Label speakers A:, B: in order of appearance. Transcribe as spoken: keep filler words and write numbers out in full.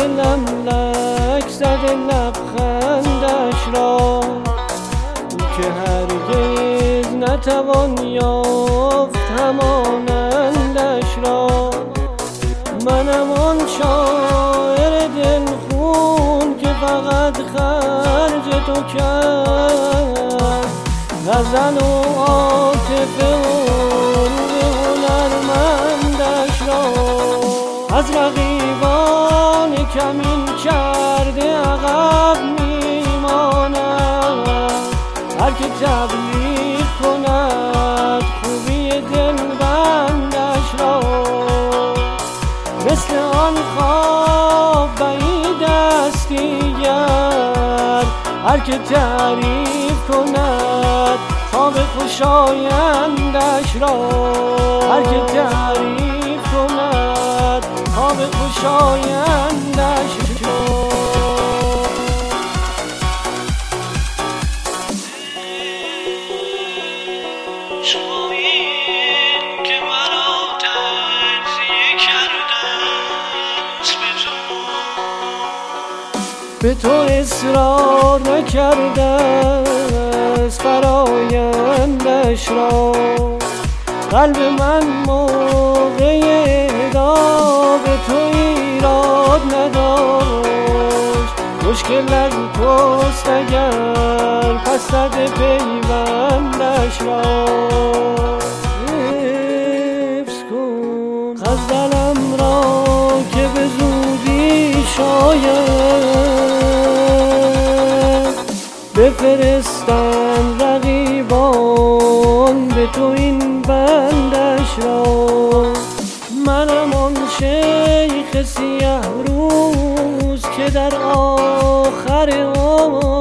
A: دلم لک زده لبخندش را که هرگز نتوان یافت همانندش را. منم آن شاعر دلخون که فقط خرج تو کرد غزل و عاطفه و روح هنرمندش را. از رقیبان کمین کرده عقب میماند هر که تبلیغ کند خوبی دلبندش را. مثل آن خواب بعید است دیگر هر که تعریف کند خواب خوشایندش را. هر که تعریف کند خواب خوشایندش را. به تو اصرار نکرده است فرایندش را. قلب من موقع اهدا به تو ایراد نداشت. مشکل از توست اگر پس زده پیوندش را. حفظ کن غزلم را که به زودی شاید بفرستند رقیبان به تو این بندش را. منم آن شیخ سیه روز که در آخر عمر